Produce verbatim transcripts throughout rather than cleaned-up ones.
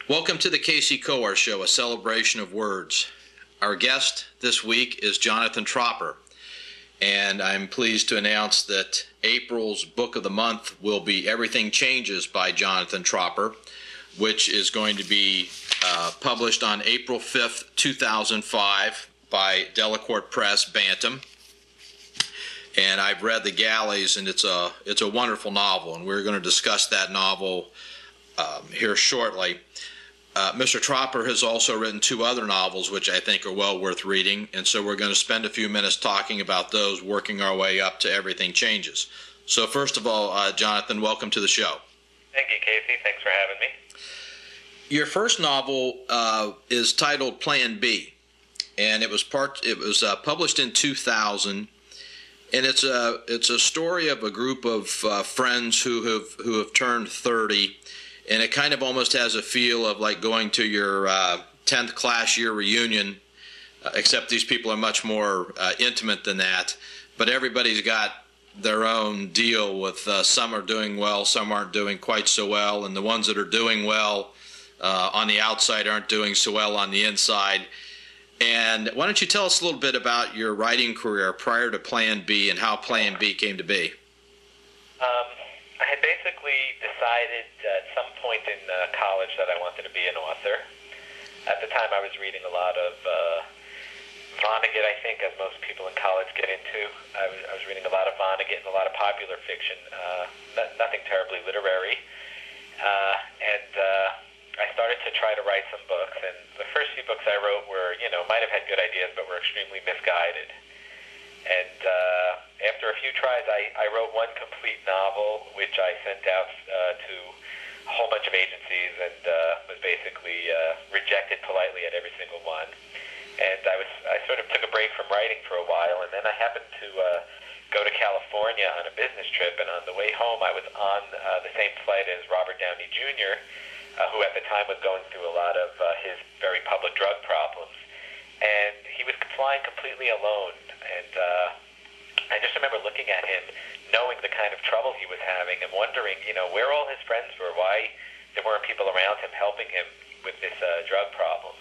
Welcome to the Casey Coar Show, a celebration of words. Our guest this week is Jonathan Tropper, and I'm pleased to announce that April's book of the month will be Everything Changes by Jonathan Tropper, which is going to be uh, published on April fifth, two thousand five by Delacorte Press, Bantam. And I've read The Galleys, and it's a it's a wonderful novel, and we're going to discuss that novel um, here shortly. Uh, Mister Tropper has also written two other novels, which I think are well worth reading, and so we're going to spend a few minutes talking about those, working our way up to Everything Changes. So first of all, uh, Jonathan, welcome to the show. Thank you, Casey. Thanks for having me. Your first novel uh, is titled Plan B, and it was part. It was uh, published in two thousand, and it's a it's a story of a group of uh, friends who have who have turned thirty. And it kind of almost has a feel of like going to your uh, tenth class year reunion, uh, except these people are much more uh, intimate than that. But everybody's got their own deal with uh, some are doing well, some aren't doing quite so well, and the ones that are doing well uh, on the outside aren't doing so well on the inside. And why don't you tell us a little bit about your writing career prior to Plan B and how Plan B came to be? Um, I had basically decided at some point in uh, college that I wanted to be an author. At the time, I was reading a lot of uh, Vonnegut, I think, as most people in college get into. I was, I was reading a lot of Vonnegut and a lot of popular fiction, uh, not, nothing terribly literary. Uh, and uh, I started to try to write some books, and the first few books I wrote were, you know, might have had good ideas, but were extremely misguided. And uh, after a few tries, I, I wrote one complete novel, which I sent out uh, to a whole bunch of agencies and uh, was basically uh, rejected politely at every single one. And I was I sort of took a break from writing for a while, and then I happened to uh, go to California on a business trip, and on the way home I was on uh, the same flight as Robert Downey Junior, uh, who at the time was going through a lot of uh, his very public drug problems. And he was flying completely alone, and uh, I just remember looking at him, knowing the kind of trouble he was having, and wondering, you know, where all his friends were, why there weren't people around him helping him with this uh, drug problem.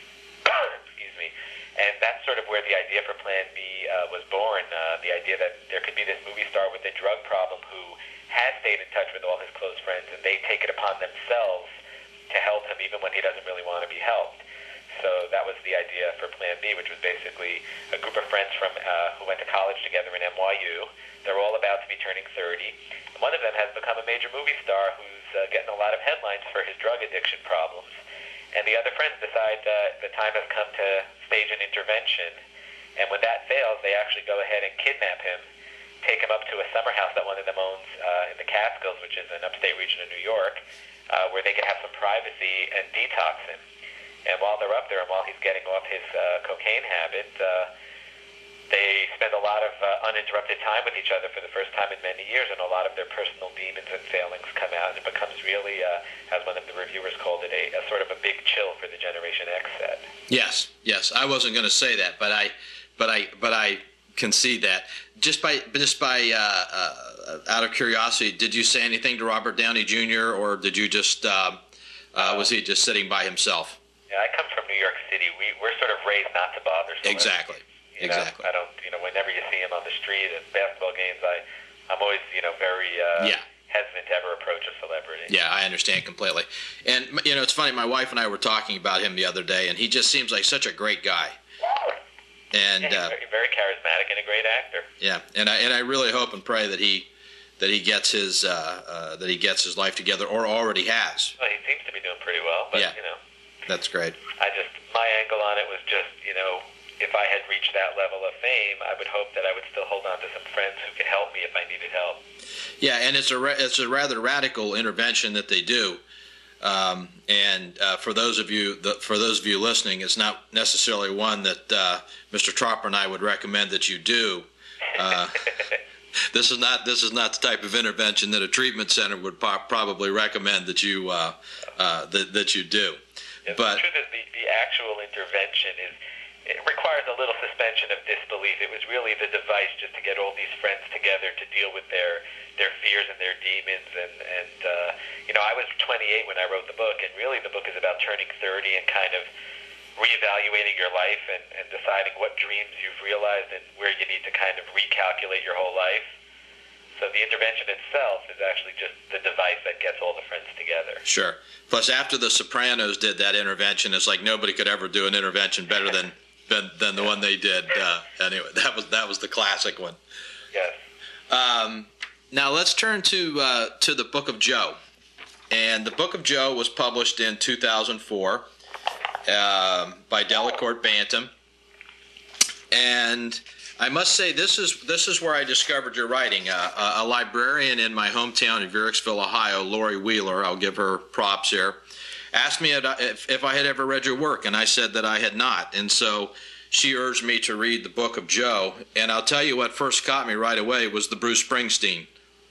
Excuse me. And that's sort of where the idea for Plan B uh, was born, uh, the idea that there could be this movie star with a drug problem who has stayed in touch with all his close friends, and they take it upon themselves to help him even when he doesn't really want to be helped. So that was the idea for Plan B, which was basically a group of friends from uh, who went to college together in N Y U. They're all about to be turning thirty. And one of them has become a major movie star who's uh, getting a lot of headlines for his drug addiction problems. And the other friends decide uh, the time has come to stage an intervention. And when that fails, they actually go ahead and kidnap him, take him up to a summer house that one of them owns uh, in the Catskills, which is an upstate region of New York, uh, where they can have some privacy and detox him. And while they're up there and while he's getting off his uh, cocaine habit, uh, they spend a lot of uh, uninterrupted time with each other for the first time in many years, and a lot of their personal demons and failings come out. And it becomes really, uh, as one of the reviewers called it, a, a sort of a big chill for the Generation X set. Yes, yes. I wasn't going to say that, but I, but I, but I concede that. Just by, just by, uh, uh, out of curiosity, did you say anything to Robert Downey Junior, or did you just, uh, uh, was he just sitting by himself? Yeah, I come from New York City. We, we're sort of raised not to bother celebrities. Exactly. You know, exactly. I don't, you know, whenever you see him on the street at basketball games, I, I'm always, you know, very uh, yeah. hesitant to ever approach a celebrity. Yeah, I understand completely. And, you know, it's funny, my wife and I were talking about him the other day, and he just seems like such a great guy. And yeah, he's uh, very, very charismatic and a great actor. Yeah, and I and I really hope and pray that he that he gets his uh, uh, that he gets his life together, or already has. Well, he seems to be doing pretty well, but yeah. you know. That's great. I just, my angle on it was just, you know, if I had reached that level of fame, I would hope that I would still hold on to some friends who could help me if I needed help. Yeah, and it's a it's a rather radical intervention that they do. Um, and uh, for those of you the, for those of you listening, it's not necessarily one that uh, Mister Tropper and I would recommend that you do. Uh, this is not this is not the type of intervention that a treatment center would po- probably recommend that you uh, uh, that that you do. Yeah, but the truth is, the, the actual intervention is it requires a little suspension of disbelief. It was really the device just to get all these friends together to deal with their their fears and their demons. And, and uh, you know, I was twenty-eight when I wrote the book, and really the book is about turning thirty and kind of reevaluating your life and, and deciding what dreams you've realized and where you need to kind of recalculate your whole life. So the intervention itself is actually just the device that gets all the friends together. Sure. Plus, after The Sopranos did that intervention, it's like nobody could ever do an intervention better than than, than the one they did. Uh, anyway, that was that was the classic one. Yes. Um, now let's turn to uh, to the Book of Joe, and the Book of Joe was published in two thousand four uh, by Delacorte Bantam, and I must say this is this is where I discovered your writing. Uh, a, a librarian in my hometown in Vierecksville, Ohio, Lori Wheeler, I'll give her props here, asked me if, if I had ever read your work, and I said that I had not. And so she urged me to read the Book of Joe, and I'll tell you what first caught me right away was the Bruce Springsteen.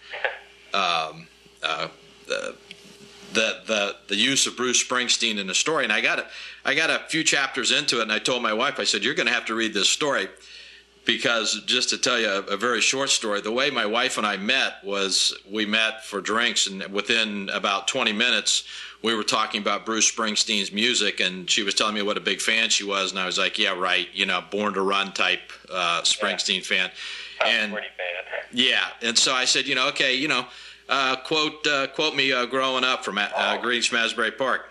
Um, uh, the, the the the use of Bruce Springsteen in the story, and I got a, I got a few chapters into it, and I told my wife, I said, you're going to have to read this story, because just to tell you a, a very short story, the way my wife and I met was we met for drinks, and within about twenty minutes, we were talking about Bruce Springsteen's music, and she was telling me what a big fan she was, and I was like, yeah, right, you know, Born to Run type uh, Springsteen yeah. fan. And fan. Yeah, and so I said, you know, okay, you know, uh, quote uh, quote me uh, growing up from uh, oh. Greenwich from Asbury Park.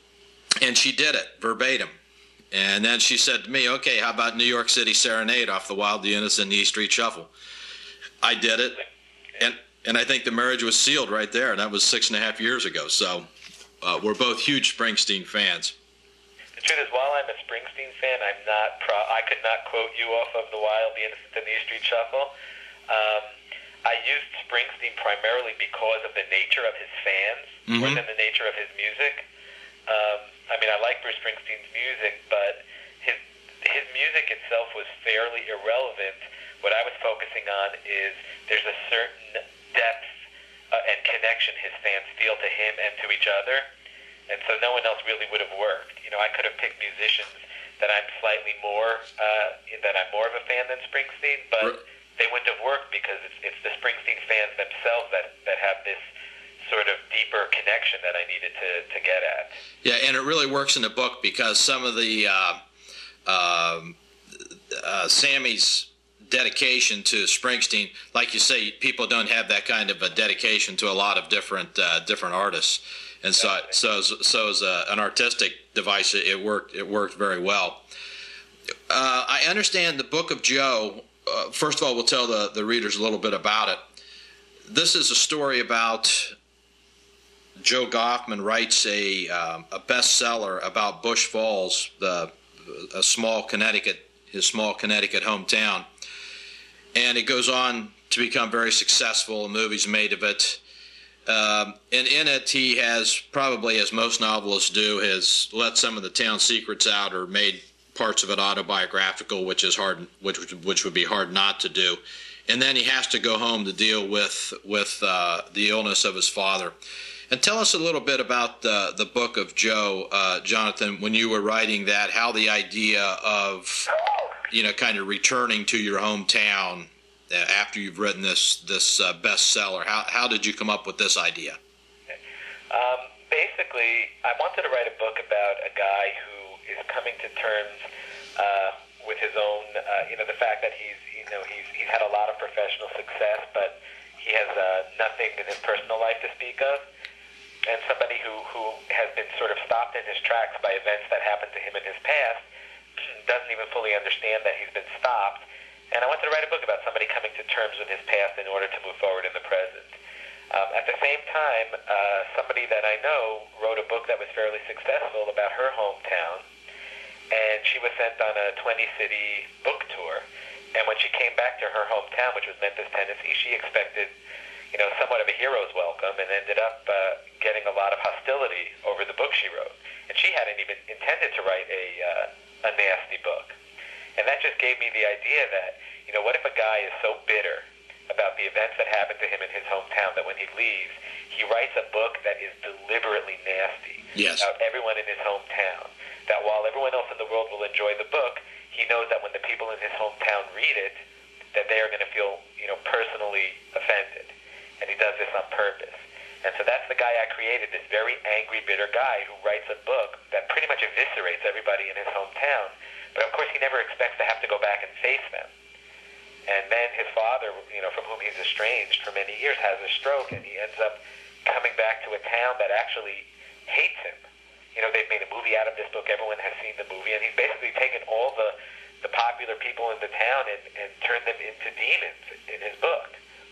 And she did it, verbatim. And then she said to me, okay, how about New York City Serenade off the Wild Eunice and the E Street Shuffle? I did it, and and I think the marriage was sealed right there, and that was six and a half years ago. So uh, we're both huge Springsteen fans. The truth is, while I'm a Springsteen fan, I'm not. Pro- I could not quote you off of the Wild, the Innocent, and the E Street Shuffle. Um, I used Springsteen primarily because of the nature of his fans, mm-hmm. more than the nature of his music. Um, I mean, I like Bruce Springsteen's music, but his his music itself was fairly irrelevant. What I was focusing on is there's a certain depth uh, and connection his fans feel to him and to each other, and so no one else really would have worked. You know, I could have picked musicians that I'm slightly more uh, that I'm more of a fan than Springsteen, but they wouldn't have worked because it's, it's the Springsteen fans themselves that, that have this sort of deeper connection that I needed to, to get at. Yeah, and it really works in the book because some of the uh, um, uh, Sammy's dedication to Springsteen, like you say, people don't have that kind of a dedication to a lot of different uh, different artists, and so so so as a, an artistic device, it worked it worked very well. Uh, I understand the Book of Joe. Uh, first of all, we'll tell the, the readers a little bit about it. This is a story about Joe Goffman writes a um, a bestseller about Bush Falls, the a small Connecticut, his small Connecticut hometown, and it goes on to become very successful. A movie's made of it, um, and in it he has, probably as most novelists do, has let some of the town secrets out or made parts of it autobiographical, which is hard, which which would be hard not to do. And then he has to go home to deal with with uh, the illness of his father. And tell us a little bit about the the Book of Joe, uh, Jonathan. When you were writing that, how the idea of, you know, kind of returning to your hometown uh, after you've written this this uh, bestseller. How how did you come up with this idea? Um, basically, I wanted to write a book about a guy who is coming to terms uh, with his own, uh, you know, the fact that he's, you know, he's he's had a lot of professional success, but he has uh, nothing in his personal life to speak of, and somebody who, who has been sort of stopped in his tracks by events that happened to him in his past, doesn't even fully understand that he's been stopped. And I wanted to write a book about somebody coming to terms with his past in order to move forward in the present. Um, at the same time, uh, somebody that I know wrote a book that was fairly successful about her hometown, and she was sent on a twenty-city book tour. And when she came back to her hometown, which was Memphis, Tennessee, she expected, you know, somewhat of a hero's welcome, and ended up uh, getting a lot of hostility over the book she wrote. And she hadn't even intended to write a uh, a nasty book. And that just gave me the idea that, you know, what if a guy is so bitter about the events that happened to him in his hometown that when he leaves, he writes a book that is deliberately nasty yes. about everyone in his hometown. That while everyone else in the world will enjoy the book, he knows that when the people in his hometown read it, that they are going to feel, you know, personally offended. And he does this on purpose. And so that's the guy I created, this very angry, bitter guy who writes a book that pretty much eviscerates everybody in his hometown. But of course he never expects to have to go back and face them. And then his father, you know, from whom he's estranged for many years, has a stroke, and he ends up coming back to a town that actually hates him. You know, they've made a movie out of this book. Everyone has seen the movie, and he's basically taken all the, the popular people in the town and, and turned them into demons in his book.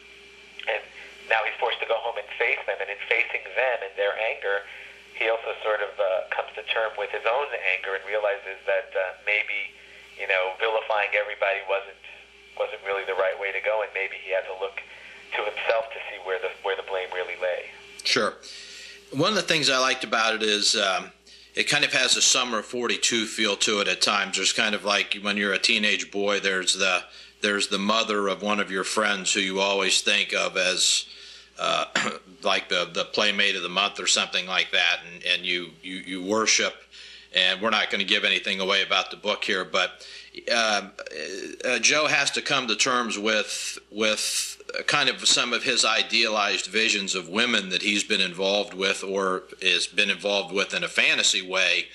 And now he's forced to go home and face them, and in facing them and their anger, he also sort of uh, comes to term with his own anger and realizes that uh, maybe, you know, vilifying everybody wasn't wasn't really the right way to go, and maybe he had to look to himself to see where the where the blame really lay. Sure. One of the things I liked about it is um, it kind of has a Summer of forty-two feel to it at times. There's kind of like when you're a teenage boy, there's the there's the mother of one of your friends who you always think of as uh, like the, the playmate of the month or something like that, and, and you, you, you worship. And we're not going to give anything away about the book here, but uh, uh, Joe has to come to terms with with kind of some of his idealized visions of women that he's been involved with or has been involved with in a fantasy way,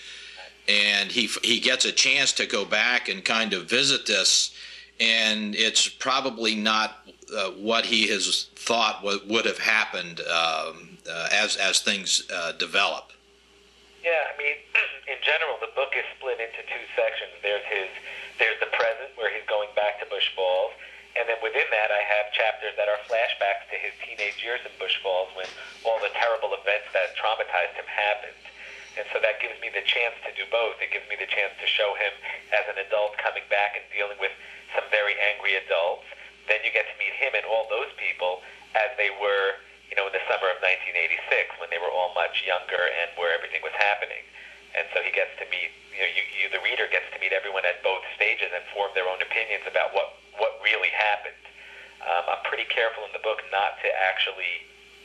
and he he gets a chance to go back and kind of visit this, and it's probably not uh, what he has thought w- would have happened um, uh, as as things uh, develop. Yeah, I mean, in general, the book is split into two sections. There's his, there's the present, where he's going back to Bush Falls, and then within that, I have chapters that are flashbacks to his teenage years in Bush Falls, when all the terrible events that traumatized him happened. And so that gives me the chance to do both. It gives me the chance to show him as an adult coming back and dealing with some very angry adults. Then you get to meet him and all those people as they were, you know, in the summer of nineteen eighty-six, when they were all much younger and where everything was happening. And so he gets to meet, you know, you, you, the reader gets to meet everyone at both stages and form their own opinions about what, what really happened. Um, I'm pretty careful in the book not to actually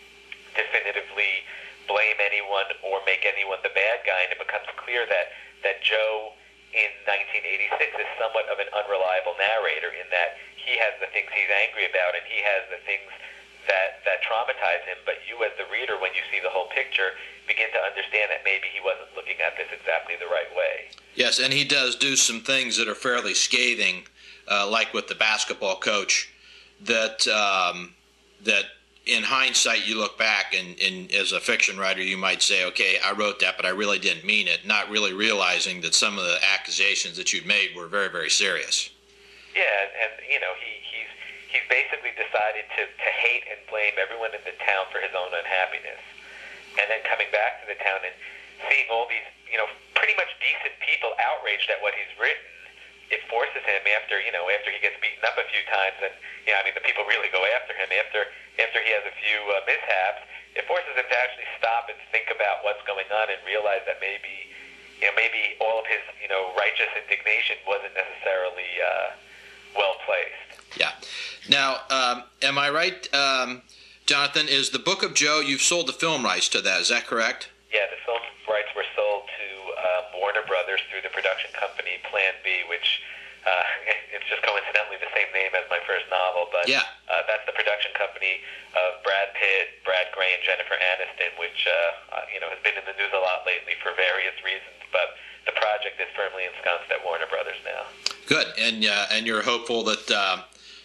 definitively blame anyone or make anyone the bad guy, and it becomes clear that, that Joe in nineteen eighty-six is somewhat of an unreliable narrator in that he has the things he's angry about and he has the things that that traumatize him, but you as the reader, when you see the whole picture, begin to understand that maybe he wasn't looking at this exactly the right way. Yes, and he does do some things that are fairly scathing, uh, like with the basketball coach, that um, that in hindsight you look back and, and as a fiction writer you might say, okay, I wrote that, but I really didn't mean it, not really realizing that some of the accusations that you'd made were very, very serious. Yeah, and, and you know, he, he's he's basically decided to, to hate and blame everyone in the town for his own unhappiness. And then coming back to the town and seeing all these, you know, pretty much decent people outraged at what he's written, it forces him after, you know, after he gets beaten up a few times, and, you know, I mean, the people really go after him, after after he has a few uh, mishaps, it forces him to actually stop and think about what's going on and realize that maybe, you know, maybe all of his, you know, righteous indignation wasn't necessarily uh, well placed. Yeah. Now, um, am I right, um, Jonathan, is the Book of Joe, you've sold the film rights to that, is that correct? Yeah, the film rights were sold to um, Warner Brothers through the production company Plan B, which uh, it's just coincidentally the same name as my first novel, but yeah. uh, that's the production company of Brad Pitt, Brad Gray, and Jennifer Aniston, which uh, uh, you know has been in the news a lot lately for various reasons, but the project is firmly ensconced at Warner Brothers now. Good, and uh, and you're hopeful that uh,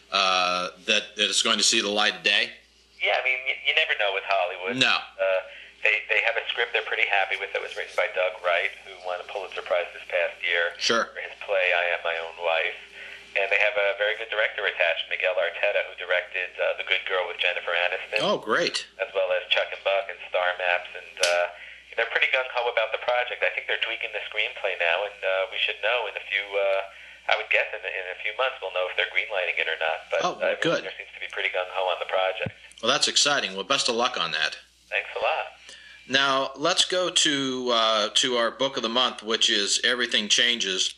uh, that that it's going to see the light of day? Yeah, I mean, you, you never know with Hollywood. No. Uh, they they have a script they're pretty happy with that was written by Doug Wright, who won a Pulitzer Prize this past year sure. for his play I Am My Own Wife. And they have a very good director attached, Miguel Arteta, who directed uh, The Good Girl with Jennifer Aniston. Oh, great. As well as Chuck and Buck and Star Maps. And uh, they're pretty gung-ho about the project. I think they're tweaking the screenplay now, and uh, we should know in a few, uh, I would guess in, in a few months we'll know if they're greenlighting it or not. But oh, well, uh, good. There seems to be pretty gung-ho on the project. Well, that's exciting. Well, best of luck on that. Thanks a lot. Now, let's go to uh, to our book of the month, which is Everything Changes.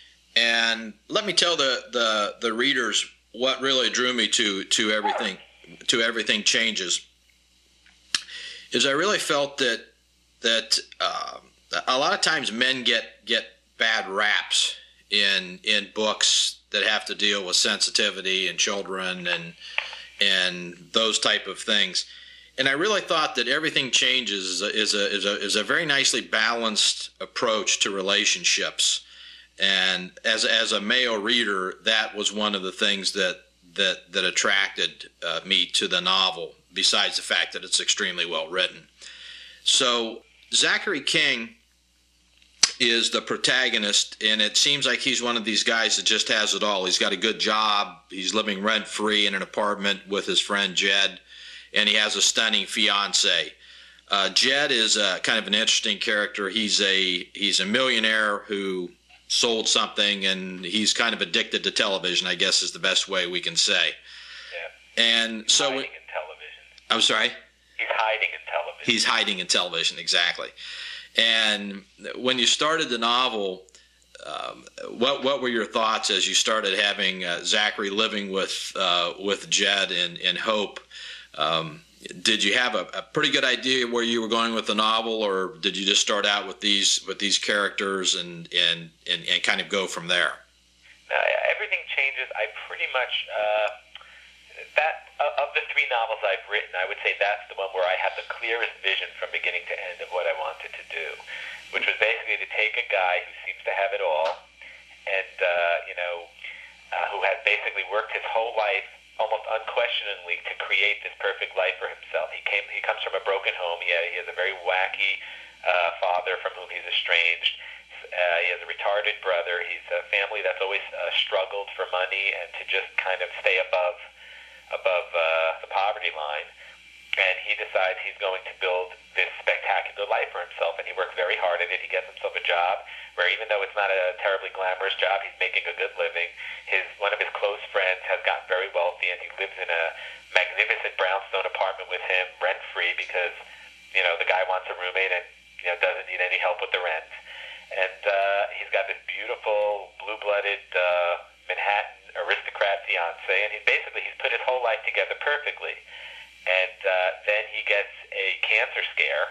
And let me tell the, the, the readers what really drew me to, to everything to Everything Changes. Is I really felt that that uh, a lot of times men get get bad raps in in books that have to deal with sensitivity and children and and those type of things. And I really thought that Everything Changes is a, is a, is a, is a very nicely balanced approach to relationships. And as as a male reader, that was one of the things that that that attracted uh, me to the novel, besides the fact that it's extremely well written. So Zachary King is the protagonist, and it seems like he's one of these guys that just has it all. He's got a good job. He's living rent-free in an apartment with his friend Jed, and he has a stunning fiance. Uh, Jed is a, kind of an interesting character. He's a he's a millionaire who sold something, and he's kind of addicted to television, I guess is the best way we can say. Yeah. And so, hiding in television. I'm sorry? He's hiding in television. He's hiding in television, exactly. And when you started the novel, um, what what were your thoughts as you started having uh, Zachary living with uh, with Jed and, and Hope? Um, did you have a, a pretty good idea where you were going with the novel, or did you just start out with these with these characters and and, and, and kind of go from there? Uh, Everything Changes. I pretty much uh, that of the three novels I've written, I would say that's the one where I had the clearest vision from beginning to end of what I wanted to do, which was basically to take a guy who seems to have it all, and uh, you know, uh, who has basically worked his whole life almost unquestioningly to create this perfect life for himself. He came. He comes from a broken home. He, he has a very wacky uh, father from whom he's estranged. Uh, he has a retarded brother. He's a family that's always uh, struggled for money and to just kind of stay above above uh, the poverty line. And he decides he's going to build this spectacular life for himself, and he works very hard at it. He gets himself a job where, even though it's not a terribly glamorous job, he's making a good living. His one of his close friends has gotten very wealthy, and he lives in a magnificent brownstone apartment with him, rent-free, because, you know, the guy wants a roommate and, you know, doesn't need any help with the rent. And uh, he's got this beautiful, blue-blooded uh, Manhattan aristocrat fiance, and he basically he's put his whole life together perfectly. And uh, then he gets a cancer scare,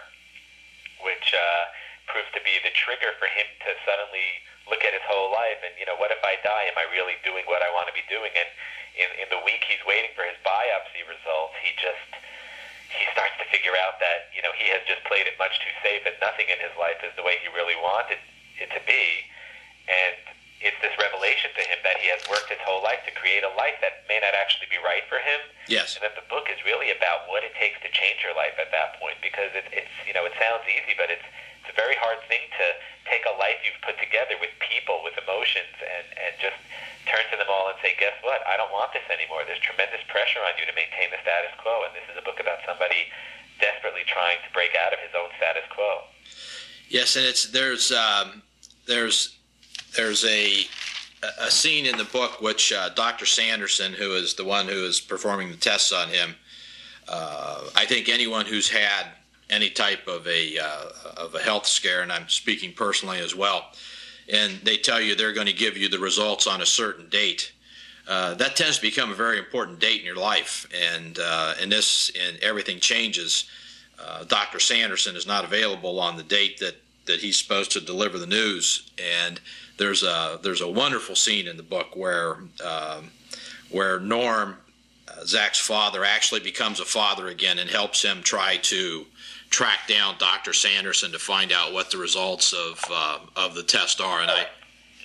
which uh, proves to be the trigger for him to suddenly look at his whole life and, you know, what if I die? Am I really doing what I want to be doing? And in, in the week he's waiting for his biopsy results, he just he starts to figure out that, you know, he has just played it much too safe, and nothing in his life is the way he really wanted it to be. And it's this revelation to him that he has worked his whole life to create a life that may not actually be right for him. Yes. And that the book is really about what it takes to change your life at that point, because it, it's, you know, it sounds easy, but it's it's a very hard thing to take a life you've put together with people, with emotions, and, and just turn to them all and say, guess what? I don't want this anymore. There's tremendous pressure on you to maintain the status quo, and this is a book about somebody desperately trying to break out of his own status quo. Yes, and it's there's um, there's There's a a scene in the book which uh, Doctor Sanderson, who is the one who is performing the tests on him, uh, I think anyone who's had any type of a uh, of a health scare, and I'm speaking personally as well, and they tell you they're going to give you the results on a certain date, uh, that tends to become a very important date in your life. And uh, in this, in Everything Changes, uh, Doctor Sanderson is not available on the date that, that he's supposed to deliver the news. And there's a there's a wonderful scene in the book where um, where Norm, uh, Zach's father, actually becomes a father again and helps him try to track down Doctor Sanderson to find out what the results of uh, of the test are. And I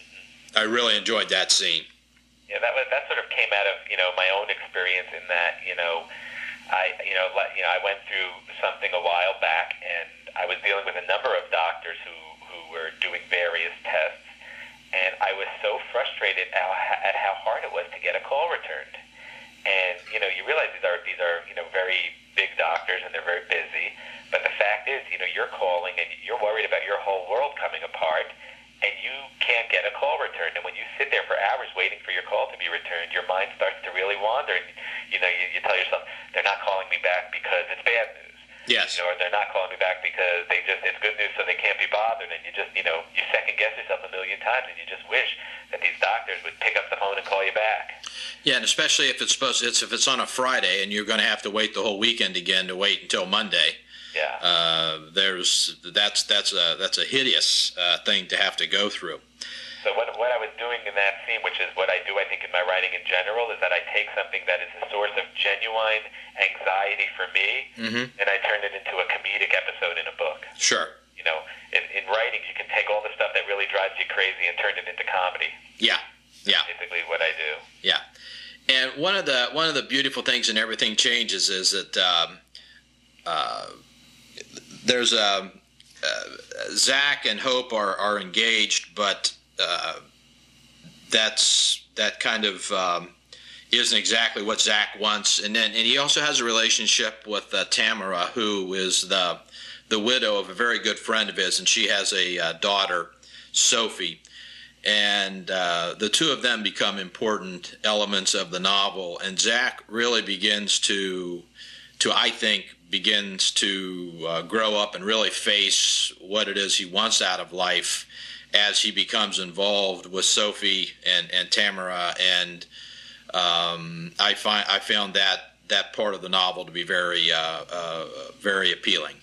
I really enjoyed that scene. Yeah, that was that sort of came out of you know my own experience in that you know I you know you know I went through something a while back, and I was dealing with a number of doctors who who were doing various tests. And I was so frustrated at how hard it was to get a call returned. And, you know, you realize these are, these are, you know, very big doctors and they're very busy. But the fact is, you know, you're calling and you're worried about your whole world coming apart, and you can't get a call returned. And when you sit there for hours waiting for your call to be returned, your mind starts to really wander. And, you know, you, you tell yourself, they're not calling me back because it's bad news. Yes. You know, or they're not calling me back because they just it's good news, so they can't be bothered. And you just, you know, you second guess yourself a million times, and you just wish that these doctors would pick up the phone and call you back. Yeah, and especially if it's supposed to, it's if it's on a Friday and you're going to have to wait the whole weekend again to wait until Monday. Yeah. Uh, there's that's that's a that's a hideous uh, thing to have to go through. So what what I was doing in that scene, which is what I do, I think, in my writing in general, is that I take something that is a source of genuine anxiety for me, mm-hmm. and I turn it into a comedic episode in a book. Sure. You know, in, in writing, you can take all the stuff that really drives you crazy and turn it into comedy. Yeah, yeah. That's basically what I do. Yeah. And one of the one of the beautiful things in Everything Changes is that um, uh, there's a uh, Zach and Hope are, are engaged, but uh, that's that kind of um, isn't exactly what Zach wants. And then and he also has a relationship with uh, Tamara, who is the the widow of a very good friend of his, and she has a uh, daughter, Sophie. And uh, the two of them become important elements of the novel. And Zach really begins to, to I think, begins to uh, grow up and really face what it is he wants out of life as he becomes involved with Sophie and, and Tamara. And um, I find I found that that part of the novel to be very uh, uh, very appealing.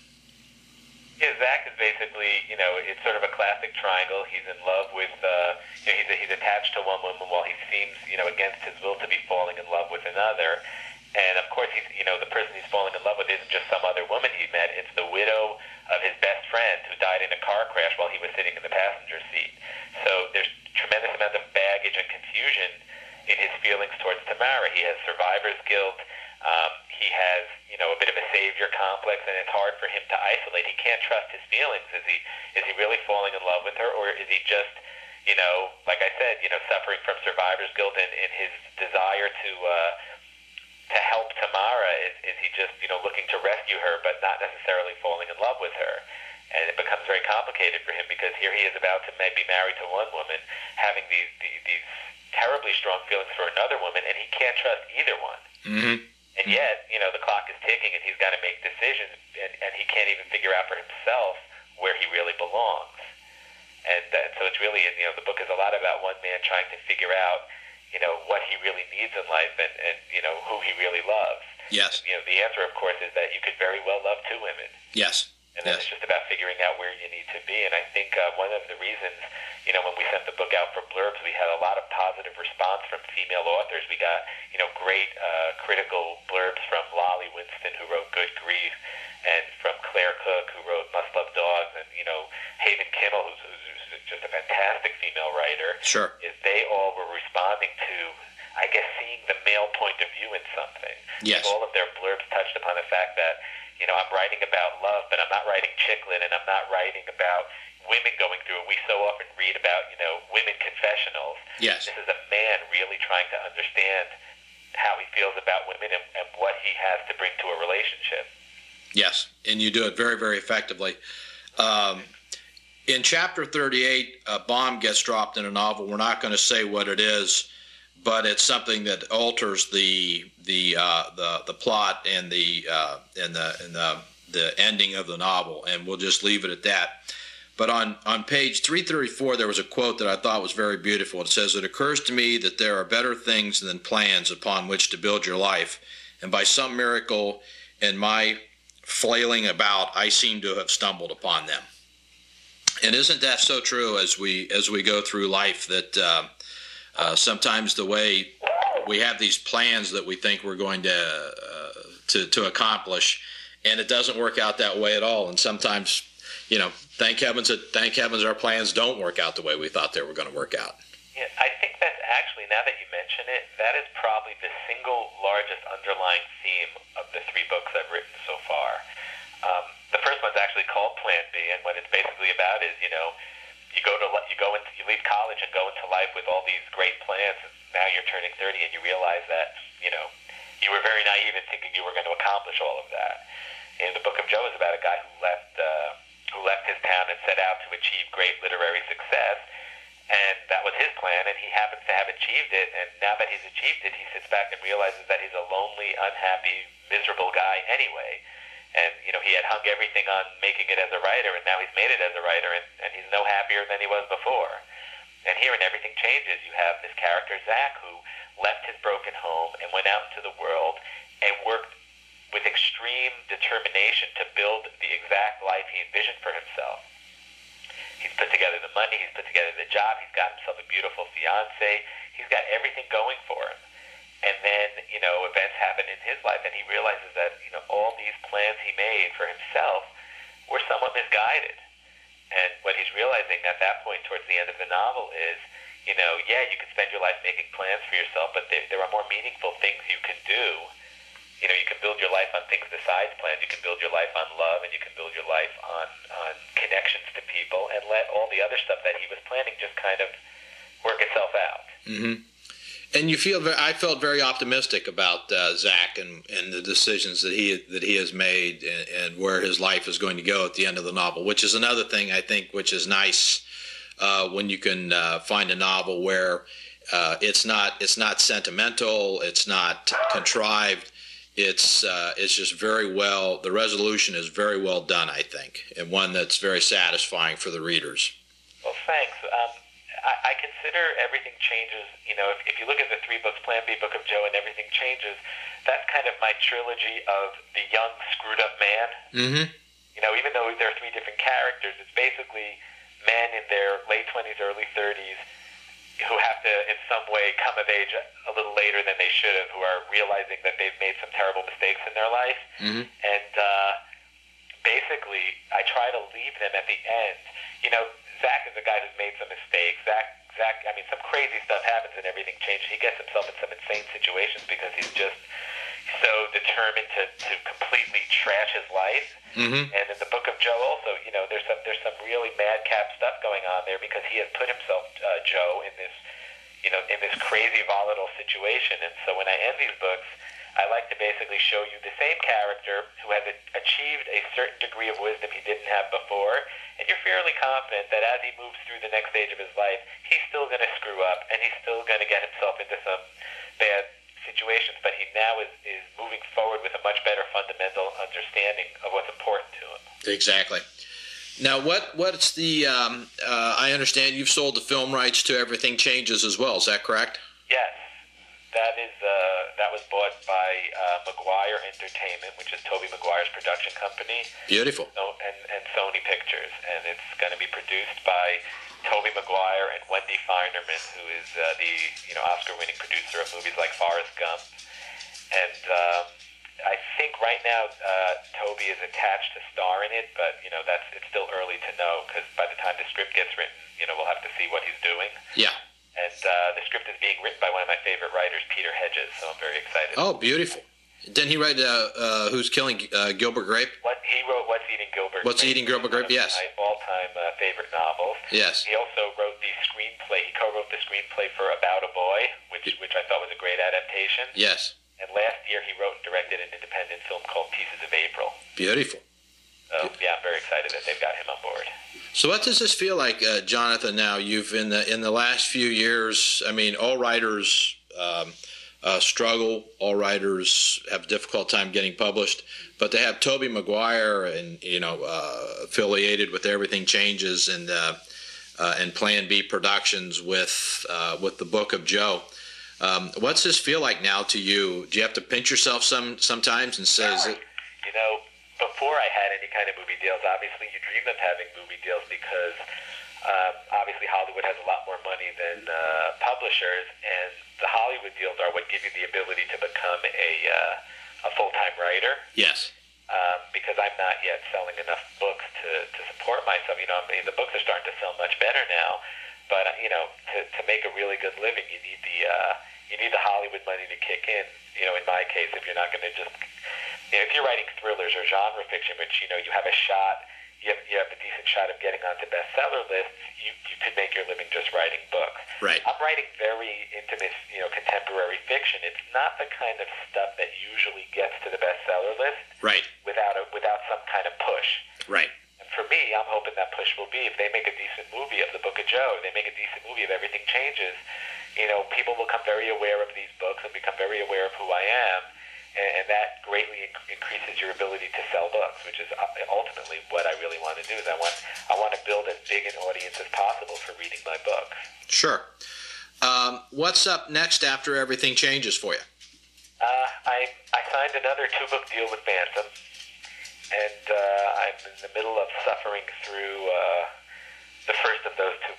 Yeah, Zach is basically, you know, it's sort of a classic triangle. He's in love with, uh, you know, he's, he's attached to one woman while he seems, you know, against his will to be falling in love with another. And, of course, he's, you know, the person he's falling in love with isn't just some other woman he met. It's the widow of his best friend who died in a car crash while he was sitting in the passenger seat. So there's tremendous amount of baggage and confusion in his feelings towards Tamara. He has survivor's guilt. Um, he has, you know, a bit of a savior complex, and it's hard for him to isolate. He can't trust his feelings. Is he is he really falling in love with her, or is he just, you know, like I said, you know, suffering from survivor's guilt and, and his desire to uh, to help Tamara? Is, is he just, you know, looking to rescue her, but not necessarily falling in love with her? And it becomes very complicated for him because here he is about to be married to one woman, having these these, these terribly strong feelings for another woman, and he can't trust either one. Mm-hmm. And yet, you know, the clock is ticking, and he's got to make decisions, and, and he can't even figure out for himself where he really belongs. And uh, so it's really, you know, the book is a lot about one man trying to figure out, you know, what he really needs in life and, and you know, who he really loves. Yes. You know, the answer, of course, is that you could very well love two women. Yes. And then yes. it's just about figuring out where you need to be. And I think uh, one of the reasons, you know, when we sent the book out for blurbs, we had a lot of positive response from female authors. We got, you know, great uh, critical blurbs from Lolly Winston, who wrote Good Grief, and from Claire Cook, who wrote Must Love Dogs, and, you know, Haven Kimmel, who's, who's just a fantastic female writer. Sure. Is they all were responding to, I guess, seeing the male point of view in something. Yes. All of their blurbs touched upon the fact that, you know, I'm writing about love, but I'm not writing chick lit, and I'm not writing about women going through it. We so often read about, you know, women confessionals. Yes. This is a man really trying to understand how he feels about women and, and what he has to bring to a relationship. Yes, and you do it very, very effectively. Um, in chapter thirty-eight, a bomb gets dropped in a novel. We're not going to say what it is, but it's something that alters the the uh, the the plot and the uh, and the and the the ending of the novel, and we'll just leave it at that. But on, on page three thirty-four, there was a quote that I thought was very beautiful. It says, "It occurs to me that there are better things than plans upon which to build your life, and by some miracle in my flailing about, I seem to have stumbled upon them." And isn't that so true as we as we go through life, that uh, uh, sometimes the way we have these plans that we think we're going to, uh, to to accomplish, and it doesn't work out that way at all. And sometimes, you know, thank heavens that thank heavens our plans don't work out the way we thought they were going to work out. Yeah, I think that's actually, now that you mention it, that is probably the single largest underlying theme of the three books I've written so far. Um, the first one's actually called Plan B, and what it's basically about is, you know, you go to you go into you leave college and go into life with all these great plans. And now you're turning thirty, and you realize that, you know, you were very naive in thinking you were going to accomplish all of that. And the Book of Joe is about a guy who left uh, who left his town and set out to achieve great literary success, and that was his plan, and he happens to have achieved it. And now that he's achieved it, he sits back and realizes that he's a lonely, unhappy, miserable guy anyway. And, you know, he had hung everything on making it as a writer, and now he's made it as a writer, and, and he's no happier than he was before. And here in Everything Changes, you have this character, Zach, who left his broken home and went out into the world and worked with extreme determination to build the exact life he envisioned for himself. He's put together the money. He's put together the job. He's got himself a beautiful fiance. He's got everything going for him. And then, you know, events happen in his life, and he realizes that, you know, all these plans he made for himself were somewhat misguided. And what he's realizing at that point towards the end of the novel is, you know, yeah, you can spend your life making plans for yourself, but there, there are more meaningful things you can do. You know, you can build your life on things besides plans. You can build your life on love, and you can build your life on, on connections to people, and let all the other stuff that he was planning just kind of work itself out. Mm-hmm. And you feel, I felt very optimistic about uh, Zach and, and the decisions that he that he has made, and, and where his life is going to go at the end of the novel, which is another thing I think which is nice uh, when you can uh, find a novel where uh, it's not it's not sentimental, it's not contrived, it's uh, it's just very well. The resolution is very well done, I think, and one that's very satisfying for the readers. Well, thanks. Um, I, I consider Everything Changes, you know, if, if you look at the three books, Plan B, Book of Joe, and Everything Changes, that's kind of my trilogy of the young, screwed-up man. Mm-hmm. You know, even though there are three different characters, it's basically men in their late twenties, early thirties, who have to, in some way, come of age a little later than they should have, who are realizing that they've made some terrible mistakes in their life. Mm-hmm. And uh, basically, I try to leave them at the end. You know, Zach is a guy who's made some mistakes. Zach, Zach, I mean, some crazy stuff happens and Everything Changes. He gets himself in some insane situations because he's just so determined to, to completely trash his life. Mm-hmm. And in the Book of Joe also, you know, there's some there's some really madcap stuff going on there because he has put himself, uh, Joe, in this, you know, in this crazy volatile situation. And so when I end these books, I like to basically show you the same character who has achieved a certain degree of wisdom he didn't have before, and you're fairly confident that as he moves through the next stage of his life, he's still going to screw up, and he's still going to get himself into some bad situations, but he now is, is moving forward with a much better fundamental understanding of what's important to him. Exactly. Now, what what's the, um, uh, I understand you've sold the film rights to Everything Changes as well, is that correct? Yes. That is uh, that was bought by uh, Maguire Entertainment, which is Tobey Maguire's production company. Beautiful. So, and, and Sony Pictures, and it's going to be produced by Tobey Maguire and Wendy Feinerman, who is uh, the you know Oscar-winning producer of movies like Forrest Gump. And um, I think right now uh, Tobey is attached to star in it, but you know that's it's still early to know because by the time the script gets written, you know we'll have to see what he's doing. Yeah. And uh, the script is being written by one of my favorite writers, Peter Hedges, so I'm very excited. Oh, beautiful. Didn't he write uh, uh, Who's Killing uh, Gilbert Grape? What He wrote What's Eating Gilbert What's Grape. Eating Gilbert Grape, yes. One of my all-time uh, favorite novels. Yes. He also wrote the screenplay. He co-wrote the screenplay for About a Boy, which which I thought was a great adaptation. Yes. And last year he wrote and directed an independent film called Pieces of April. Beautiful. So, yeah, I'm very excited that they've got him on board. So what does this feel like, uh, Jonathan, now? You've, in the in the last few years, I mean, all writers um, uh, struggle. All writers have a difficult time getting published. But to have Tobey Maguire and, you know, uh, affiliated with Everything Changes and uh, uh, and Plan B Productions with, uh, with the Book of Joe, um, what's this feel like now to you? Do you have to pinch yourself some sometimes and say, is it... You know, before I had any kind of movie deals, obviously you dream of having movie deals because um, obviously Hollywood has a lot more money than uh, publishers, and the Hollywood deals are what give you the ability to become a uh, a full-time writer. Yes. Um, because I'm not yet selling enough books to, to support myself. You know, I mean, the books are starting to sell much better now, but uh, you know, to, to make a really good living, you need the uh, you need the Hollywood money to kick in. You know, in my case, if you're not going to just You know, if you're writing thrillers or genre fiction, which, you know, you have a shot, you have, you have a decent shot of getting onto bestseller lists, you, you could make your living just writing books. Right. I'm writing very intimate, you know, contemporary fiction. It's not the kind of stuff that usually gets to the bestseller list Right. without a, without some kind of push. Right. And for me, I'm hoping that push will be if they make a decent movie of The Book of Joe, they make a decent movie of Everything Changes, you know, people will become very aware of these books and become very aware of who I am. And that greatly increases your ability to sell books, which is ultimately what I really want to do. Is I want I want to build as big an audience as possible for reading my books. Sure. Um, what's up next after Everything Changes for you? Uh, I I signed another two-book deal with Bantam, and uh, I'm in the middle of suffering through uh, the first of those two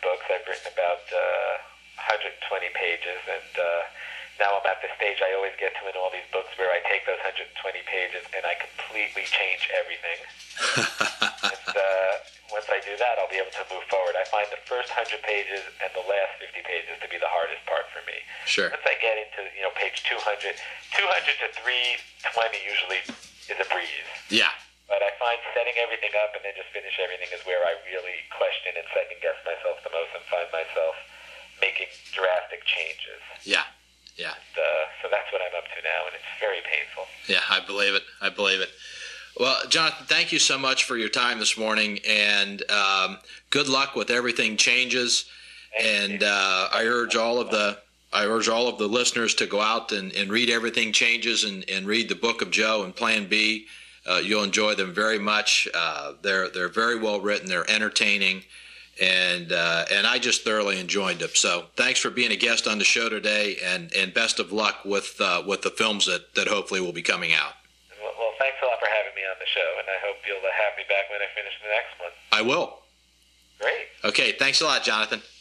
written about uh, one hundred twenty pages, and uh, now I'm at the stage I always get to in all these books where I take those one hundred twenty pages and I completely change everything. and uh, once I do that, I'll be able to move forward. I find the first one hundred pages and the last fifty pages to be the hardest part for me. Sure. Once I get into, you know, page two hundred, two hundred to three twenty usually is a breeze. Yeah. But I find setting everything up and then just finish everything is where I really question and second guess myself the most and find myself making drastic changes. Yeah, yeah. And, uh, so that's what I'm up to now, and it's very painful. Yeah, I believe it. I believe it. Well, Jonathan, thank you so much for your time this morning, and um, good luck with everything changes. And uh, I urge all of the I urge all of the listeners to go out and, and read Everything Changes and, and read the Book of Joe and Plan B. Uh, you'll enjoy them very much. Uh, they're they're very well written. They're entertaining, and uh, and I just thoroughly enjoyed them. So thanks for being a guest on the show today, and, and best of luck with uh, with the films that, that hopefully will be coming out. Well, well, thanks a lot for having me on the show, and I hope you'll have me back when I finish the next one. I will. Great. Okay, thanks a lot, Jonathan.